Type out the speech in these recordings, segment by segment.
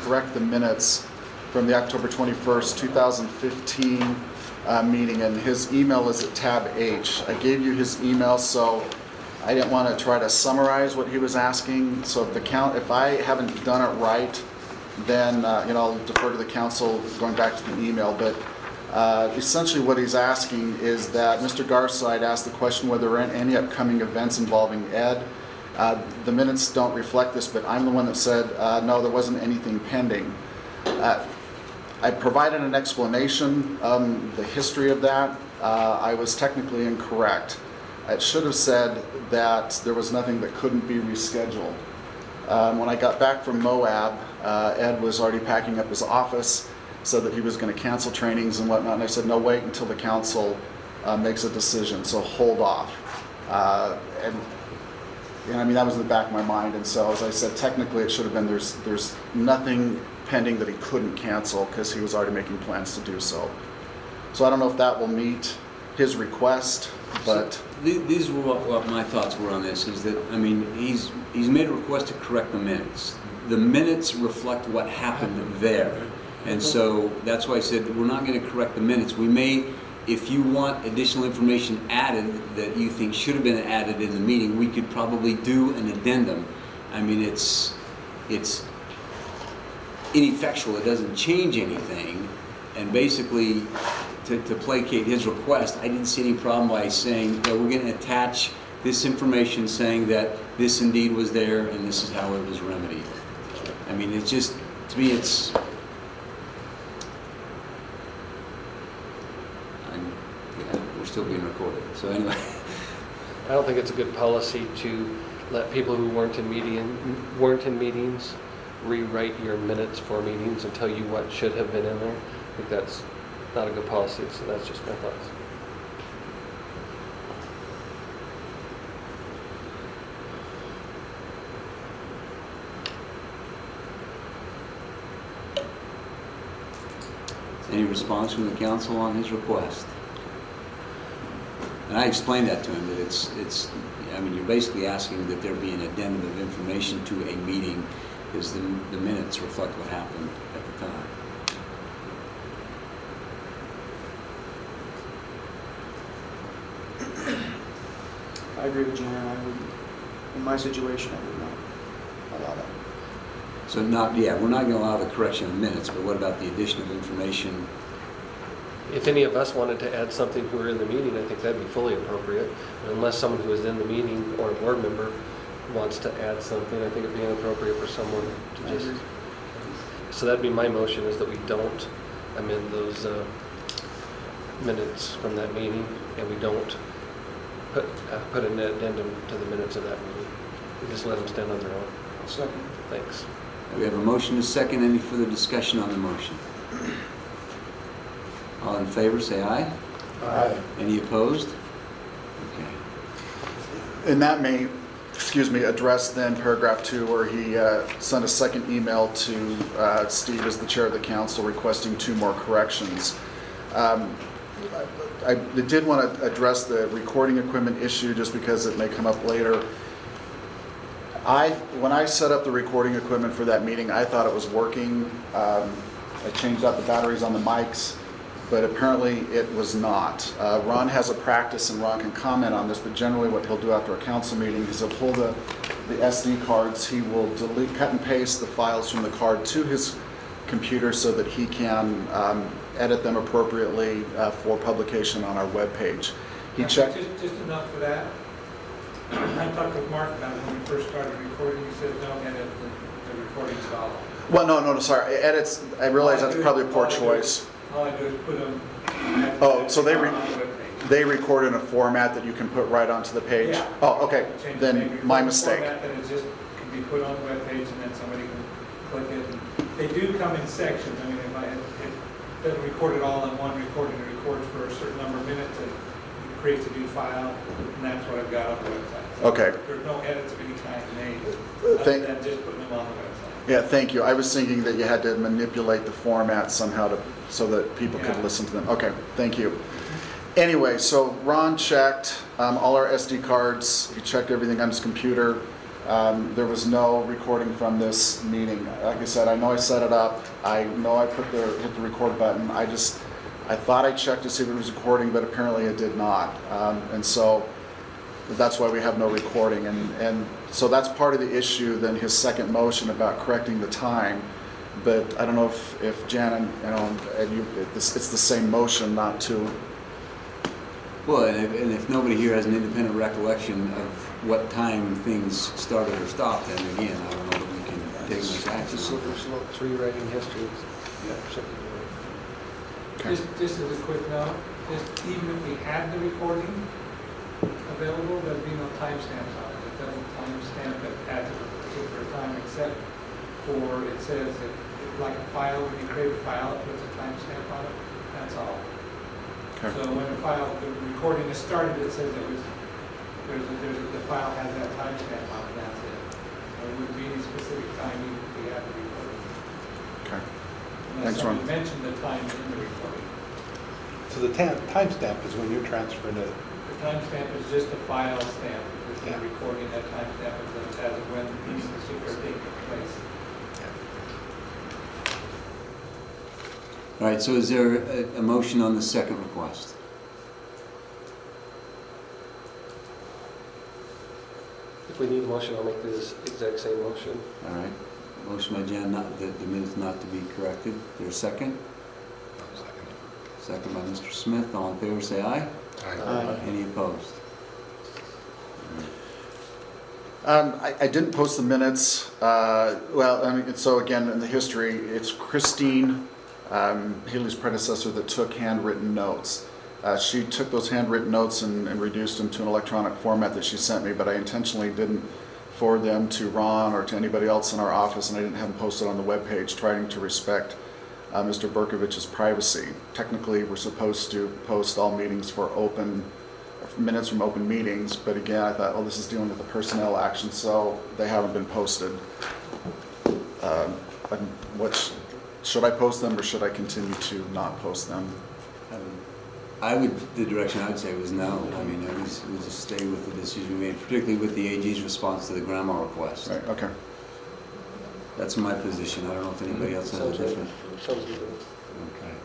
correct the minutes from the October 21st, 2015 meeting, and his email is at tab H. I gave you his email, so I didn't want to try to summarize what he was asking. So if I haven't done it right, then I'll defer to the council going back to the email. But essentially what he's asking is that Mr. Garside asked the question whether there are any upcoming events involving Ed. The minutes don't reflect this, but I'm the one that said no, there wasn't anything pending. I provided an explanation, the history of that. I was technically incorrect. It should have said that there was nothing that couldn't be rescheduled. When I got back from Moab, Ed was already packing up his office, said that he was going to cancel trainings and whatnot, and I said, no, wait until the council makes a decision, so hold off. And that was in the back of my mind, and so as I said, technically it should have been there's nothing pending that he couldn't cancel because he was already making plans to do so. So I don't know if that will meet his request, but... So these were what my thoughts were on this, is that, he's made a request to correct the minutes. The minutes reflect what happened there. And so that's why I said we're not going to correct the minutes. We may, if you want additional information added that you think should have been added in the meeting, we could probably do an addendum. It's ineffectual. It doesn't change anything. And basically, to placate his request, I didn't see any problem by saying that we're going to attach this information saying that this indeed was there and this is how it was remedied. It's just, to me, we're still being recorded. So anyway. I don't think it's a good policy to let people who weren't in meetings rewrite your minutes for meetings and tell you what should have been in there. I think that's not a good policy, so that's just my thoughts. Any response from the council on his request? And I explained that to him, that you're basically asking that there be an addendum of information to a meeting because the minutes reflect what happened at the time. I agree with Jan. In my situation, I would not allow that. So we're not going to allow the correction of minutes, but what about the addition of information? If any of us wanted to add something who were in the meeting, I think that'd be fully appropriate. Unless someone who is in the meeting or a board member wants to add something, I think it'd be inappropriate for someone to just... So that'd be my motion, is that we don't amend those minutes from that meeting, and we don't put an addendum to the minutes of that meeting. We just let them stand on their own. Second. Thanks. We have a motion to second. Any further discussion on the motion? All in favor, say aye. Aye. Any opposed? Okay. And that may, address then paragraph 2 where he sent a second email to Steve as the chair of the council requesting 2 more corrections. I did want to address the recording equipment issue just because it may come up later. When I set up the recording equipment for that meeting, I thought it was working. I changed out the batteries on the mics, but apparently it was not. Ron has a practice, and Ron can comment on this, but generally what he'll do after a council meeting is he'll pull the SD cards, he will cut and paste the files from the card to his computer so that he can edit them appropriately for publication on our webpage. He checked. Just enough for that. I talked with Mark about it when we first started recording. He said don't edit the recording file. Well, no, sorry. Edits. I realize that's probably a poor choice. All I do is put them. Oh, so they record in a format that you can put right onto the page. Yeah. Oh, okay. Then my mistake. Format that it just can be put on the web page, and then somebody can click it. And they do come in sections. It doesn't record it all in one recording. It records for a certain number of minutes and creates a new file, and that's what I've got on the website. So Okay. There's no edits of any kind made other than just putting them on the website. Yeah, thank you. I was thinking that you had to manipulate the format somehow so that people could listen to them. Okay, thank you. Anyway, so Ron checked all our SD cards. He checked everything on his computer. There was no recording from this meeting. Like I said, I know I set it up. I know I hit the record button. I thought I checked to see if it was recording, but apparently it did not. And so that's why we have no recording. And so that's part of the issue, then his second motion about correcting the time. But I don't know if Jan and you, it's the same motion, not to. Well, and if nobody here has an independent recollection of what time things started or stopped, then again, I don't know that we can take much action. Just look through writing history. Okay. Just as a quick note, even if we had the recording available, there'd be no timestamps on it. It doesn't timestamp it at a particular time, except for, it says that, like a file, when you create a file, it puts a timestamp on it, that's all. Okay. So when the recording is started, it says it was, the file has that timestamp on it, that's it. There wouldn't be any specific time even if we had the recording. Okay. Unless Thanks, Ron. somebody mentioned the time in the recording. So the timestamp is when you're transferring it. The timestamp is just a file stamp. It's Yeah. the recording, that timestamp is as of when these particular thing took place. All right, so is there a motion on the second request? If we need a motion, I'll make this exact same motion. All right, motion by Jan, the minutes not to be corrected. Is there a second? Second by Mr. Smith. All in favor, say aye. Aye. Any opposed? I didn't post the minutes. Well, I mean, so again, in the history, it's Christine, Haley's predecessor, that took handwritten notes. She took those handwritten notes and reduced them to an electronic format that she sent me, but I intentionally didn't forward them to Ron or to anybody else in our office, and I didn't have them posted on the webpage, trying to respect Mr. Berkovich's privacy. Technically, we're supposed to post all meetings for minutes from open meetings, but again, I thought, well, this is dealing with the personnel action, so they haven't been posted. Should I post them, or should I continue to not post them? The direction I would say was no. I mean, we just stay with the decision we made, particularly with the AG's response to the grandma request. Right, okay. That's my position. I don't know if anybody else has a different. Sounds good. Okay.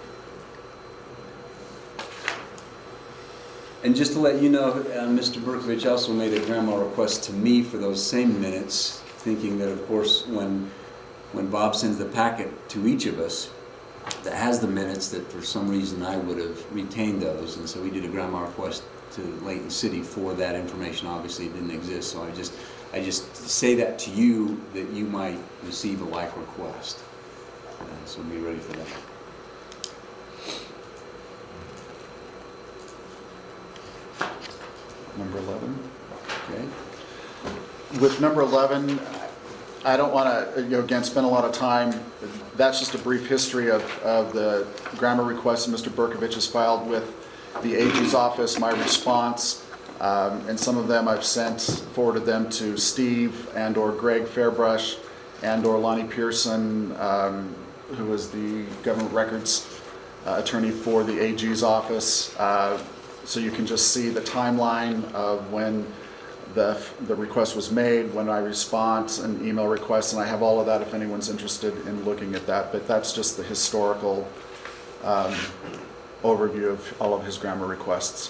And just to let you know, Mr. Berkovich also made a grandma request to me for those same minutes, thinking that, of course, when Bob sends the packet to each of us that has the minutes, that for some reason I would have retained those, and so we did a grandma request to Layton City for that information. Obviously, it didn't exist, so I just say that to you, that you might receive a like request. So be ready for that. Number 11. Okay. With number 11, I don't want to, again, spend a lot of time. That's just a brief history of the grammar requests that Mr. Berkovich has filed with the AG's office, my response, and some of them I've forwarded them to Steve and or Greg Fairbrush and or Lonnie Pearson, who is the government records attorney for the AG's office. So you can just see the timeline of when the request was made, when I respond, an email request, and I have all of that if anyone's interested in looking at that. But that's just the historical overview of all of his grammar requests.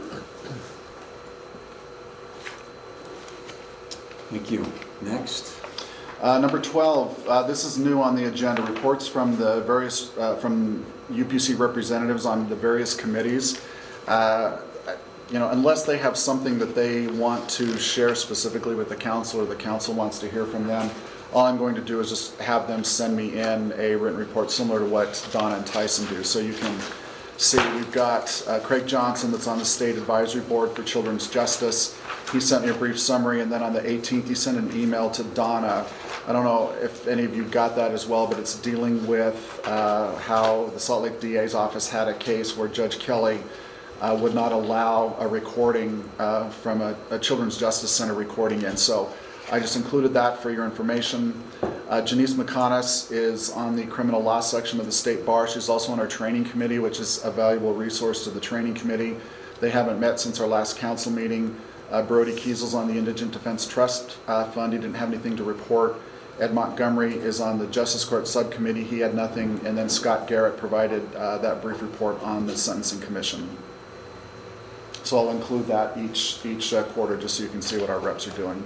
Thank you. Next. Number 12, this is new on the agenda. Reports from the various from UPC representatives on the various committees. Unless they have something that they want to share specifically with the council, or the council wants to hear from them, all I'm going to do is just have them send me in a written report similar to what Donna and Tyson do. So you can see we've got Craig Johnson, that's on the State Advisory Board for Children's Justice. He sent me a brief summary, and then on the 18th he sent an email to Donna. I don't know if any of you got that as well, but it's dealing with how the Salt Lake DA's office had a case where Judge Kelly would not allow a recording from a Children's Justice Center recording in. So I just included that for your information. Janice McConis is on the criminal law section of the State Bar. She's also on our training committee, which is a valuable resource to the training committee. They haven't met since our last council meeting. Brody Kiesel's on the Indigent Defense Trust Fund. He didn't have anything to report. Ed Montgomery is on the Justice Court Subcommittee. He had nothing. And then Scott Garrett provided that brief report on the Sentencing Commission. So I'll include that each quarter just so you can see what our reps are doing.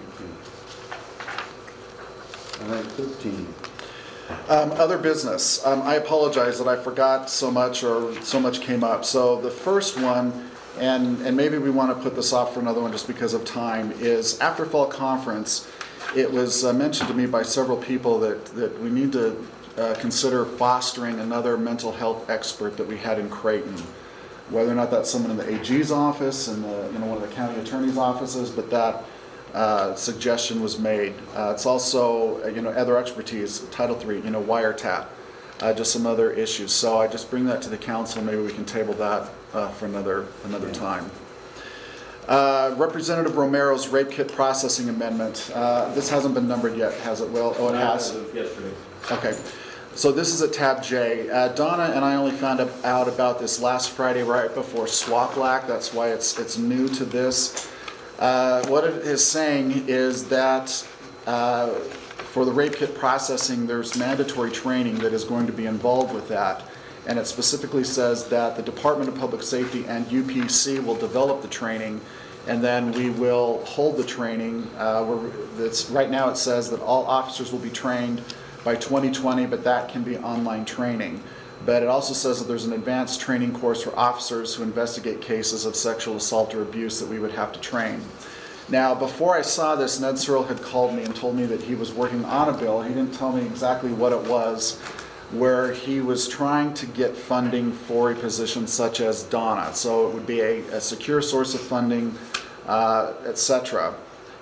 All right, 13. Other business. I apologize that I forgot so much or so much came up. So the first one, and maybe we want to put this off for another one just because of time, is after fall conference, it was mentioned to me by several people that we need to consider fostering another mental health expert that we had in Creighton. Whether or not that's someone in the AG's office and one of the county attorney's offices, but that suggestion was made. It's also other expertise, Title III, wiretap, just some other issues. So I just bring that to the council. Maybe we can table that for another time. Representative Romero's rape kit processing amendment. This hasn't been numbered yet, has it, Will? Oh, it has? Yesterday. Okay. So this is at tab J. Donna and I only found out about this last Friday right before SWAPLAC. That's why it's new to this. What it is saying is that for the rape kit processing, there's mandatory training that is going to be involved with that. And it specifically says that the Department of Public Safety and UPC will develop the training, and then we will hold the training. Right now it says that all officers will be trained by 2020, but that can be online training. But it also says that there's an advanced training course for officers who investigate cases of sexual assault or abuse that we would have to train. Now, before I saw this, Ned Searle had called me and told me that he was working on a bill. He didn't tell me exactly what it was, where he was trying to get funding for a position such as Donna. So it would be a secure source of funding, etc.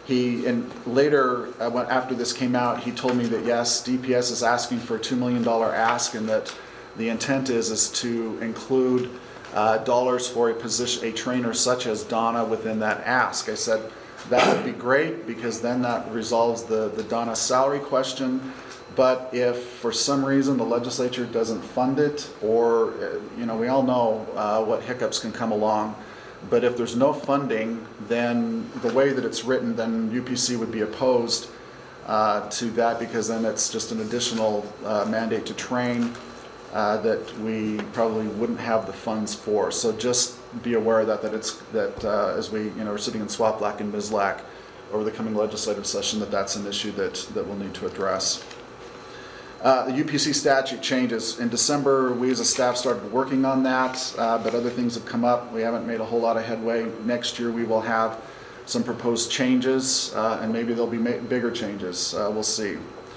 Later, after this came out, he told me that yes, DPS is asking for a $2 million ask, and that the intent is to include dollars for a trainer such as Donna within that ask. I said that would be great because then that resolves the Donna salary question. But if for some reason the legislature doesn't fund it, or we all know what hiccups can come along. But if there's no funding, then the way that it's written, then UPC would be opposed to that, because then it's just an additional mandate to train that we probably wouldn't have the funds for. So just be aware of that as we are sitting in SWAPLAC and MISLAC over the coming legislative session, that's an issue that we'll need to address. The UPC statute changes. In December, we as a staff started working on that, but other things have come up. We haven't made a whole lot of headway. Next year, we will have some proposed changes, and maybe there'll be bigger changes. We'll see.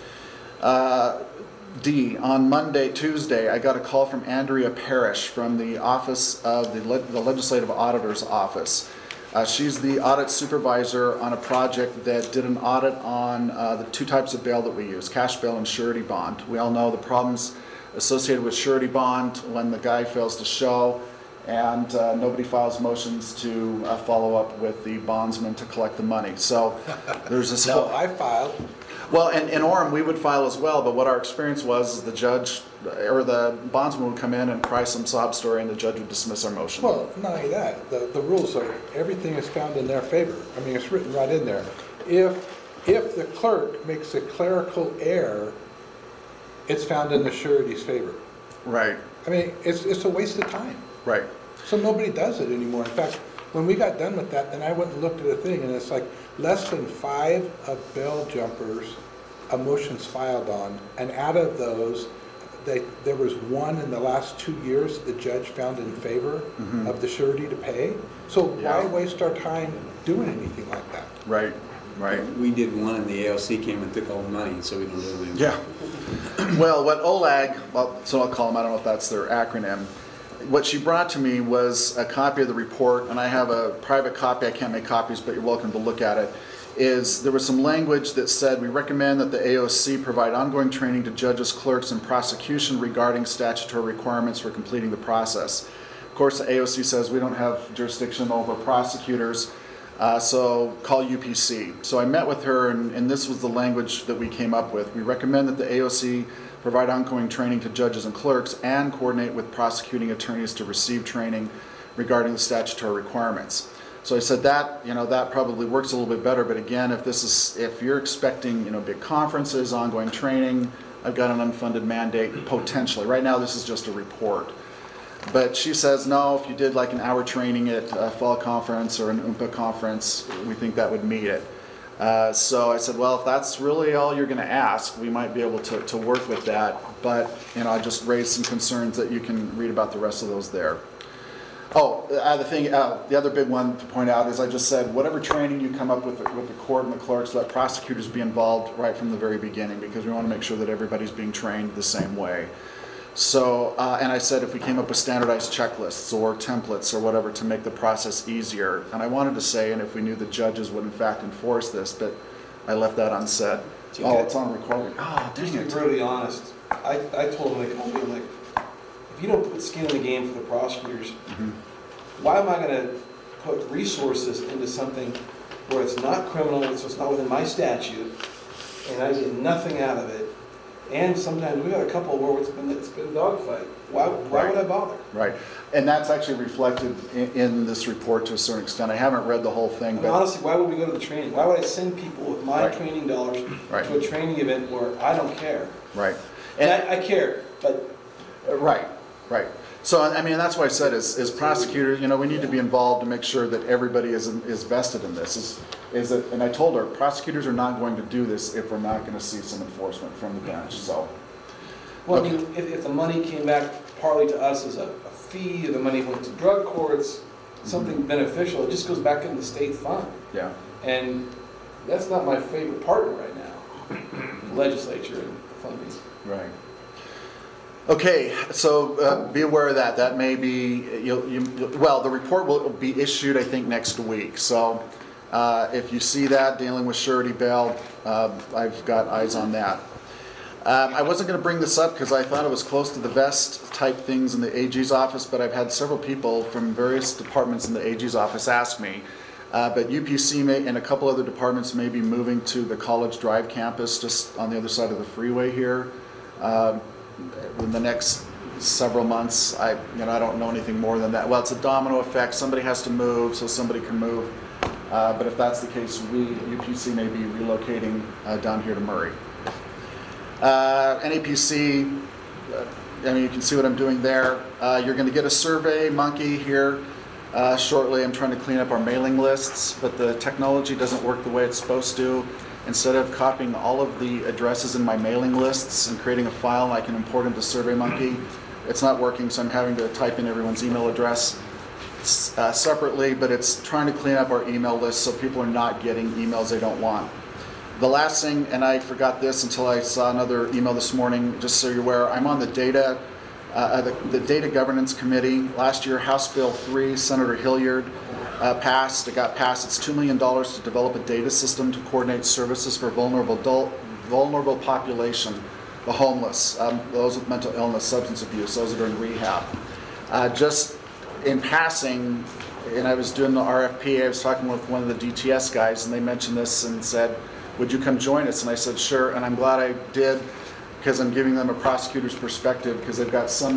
On Tuesday, I got a call from Andrea Parrish from the office of the Legislative Auditor's Office. She's the audit supervisor on a project that did an audit on the two types of bail that we use, cash bail and surety bond. We all know the problems associated with surety bond when the guy fails to show and nobody files motions to follow up with the bondsman to collect the money. So there's this No, I filed. Well, in Orem, we would file as well, but what our experience was is the judge or the bondsman would come in and cry some sob story, and the judge would dismiss our motion. Well, not only that, the rules are, everything is found in their favor. I mean, it's written right in there. If the clerk makes a clerical error, it's found in the surety's favor. Right, I mean, it's a waste of time. right. So nobody does it anymore. In fact, when we got done with that, then I went and looked at a thing, and it's like less than 5 of bail jumpers, a motion's filed on, and out of those, there was one in the last 2 years the judge found in favor of the surety to pay. So Yeah. why waste our time doing anything like that? Right, right. We did one and the ALC came and took all the money, so we don't do anything. Yeah. Well, what OLAG, so I'll call them, I don't know if that's their acronym, what she brought to me was a copy of the report, and I have a private copy, I can't make copies, but you're welcome to look at it. There was some language that said, we recommend that the AOC provide ongoing training to judges, clerks, and prosecution regarding statutory requirements for completing the process. Of course, the AOC says we don't have jurisdiction over prosecutors, so call UPC. So I met with her, and this was the language that we came up with. We recommend that the AOC provide ongoing training to judges and clerks and coordinate with prosecuting attorneys to receive training regarding the statutory requirements. So I said that, that probably works a little bit better, but again, if you're expecting, big conferences, ongoing training, I've got an unfunded mandate potentially. Right now, this is just a report. But she says, no, if you did like an hour training at a fall conference or an UMPA conference, we think that would meet it. So I said, well, if that's really all you're going to ask, we might be able to work with that. But, I just raised some concerns that you can read about the rest of those there. Oh, the other big one to point out is I just said, whatever training you come up with the court and the clerks, let prosecutors be involved right from the very beginning, because we want to make sure that everybody's being trained the same way. So, and I said if we came up with standardized checklists or templates or whatever to make the process easier. And I wanted to say, and if we knew the judges would in fact enforce this, but I left that unsaid. Okay. Oh, it's on recording. Oh, dang Just to it. be brutally honest, I told him, I'm like, if you don't put skin in the game for the prosecutors, why am I going to put resources into something where it's not criminal, so it's not within my statute, and I get nothing out of it? And sometimes we've got a couple where it's been a dogfight. Why would I bother? Right. And that's actually reflected in this report to a certain extent. I haven't read the whole thing, And but honestly, why would we go to the training? Why would I send people with my Right. training dollars Right. to a training event where I don't care? right. And I care, but Right. So, I mean, that's why I said as prosecutors, we need to be involved to make sure that everybody is vested in this. And I told her, prosecutors are not going to do this if we're not going to see some enforcement from the bench, so. well, Okay. I mean, if the money came back partly to us as a fee, or the money went to drug courts, something beneficial, it just goes back into the state fund. Yeah. And that's not my favorite partner right now, the legislature and the funding. Right. Okay, so be aware of that. That may be, well, the report will be issued, I think, next week. So if you see that, dealing with surety bail, I've got eyes on that. I wasn't going to bring this up because I thought it was close to the vest type things in the AG's office, but I've had several people from various departments in the AG's office ask me. But UPC and a couple other departments may be moving to the College Drive campus just on the other side of the freeway here. In the next several months, I don't know anything more than that. Well, it's a domino effect. Somebody has to move, so somebody can move. But if that's the case, UPC may be relocating down here to Murray. NAPC, you can see what I'm doing there. You're going to get a survey monkey here shortly. I'm trying to clean up our mailing lists, but the technology doesn't work the way it's supposed to. Instead of copying all of the addresses in my mailing lists and creating a file I can import into SurveyMonkey, it's not working, so I'm having to type in everyone's email address separately, but it's trying to clean up our email list so people are not getting emails they don't want. The last thing, and I forgot this until I saw another email this morning, just so you're aware, I'm on the Data Governance Committee. Last year, House Bill 3, Senator Hilliard passed. It got passed. It's $2 million to develop a data system to coordinate services for vulnerable population, the homeless, those with mental illness, substance abuse, those that are in rehab. Just in passing, and I was doing the RFP, I was talking with one of the DTS guys, and they mentioned this and said, would you come join us? And I said, sure, and I'm glad I did, because I'm giving them a prosecutor's perspective, because they've got some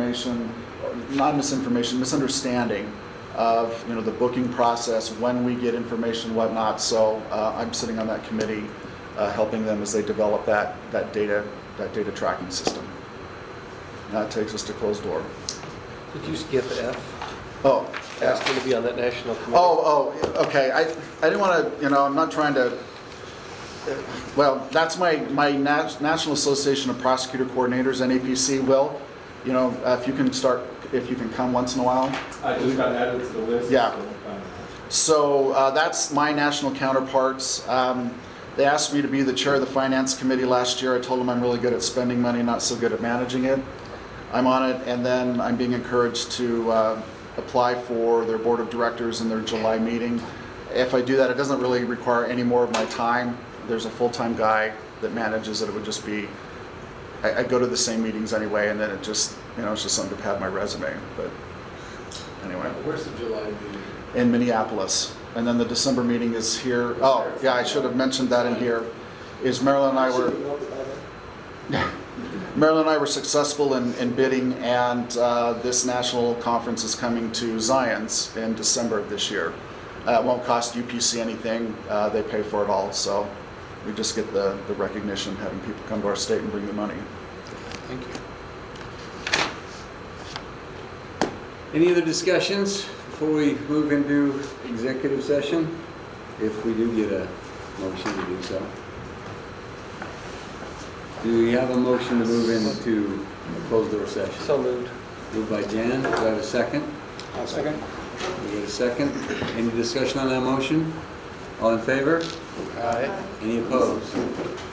misunderstanding of the booking process, when we get information, whatnot. So I'm sitting on that committee, helping them as they develop that data tracking system. And that takes us to closed door. Did you skip F? Oh, Asking to be on that national committee? okay. I didn't want to. I'm not trying to. Well, that's my National Association of Prosecutor Coordinators, NAPC. Will, if you can come once in a while. I just got added to the list. Yeah. So that's my national counterparts. They asked me to be the chair of the finance committee last year. I told them I'm really good at spending money, not so good at managing it. I'm on it, and then I'm being encouraged to apply for their board of directors in their July meeting. If I do that, it doesn't really require any more of my time. There's a full-time guy that manages it. It would just be, I go to the same meetings anyway, and then it just, it's just something to pad my resume. But anyway. Where's the July meeting? In Minneapolis. And then the December meeting is here. Oh, yeah, I should have mentioned that in here. Marilyn and I were successful in bidding, and this national conference is coming to Zions in December of this year. It won't cost UPC anything, they pay for it all, so we just get the recognition, having people come to our state and bring the money. Thank you. Any other discussions before we move into executive session? If we do get a motion to do so. Do we have a motion to move into a closed door session? So moved. Moved by Jan, do I have a second? I'll second. We got a second. Any discussion on that motion? All in favor? Aye. Any opposed?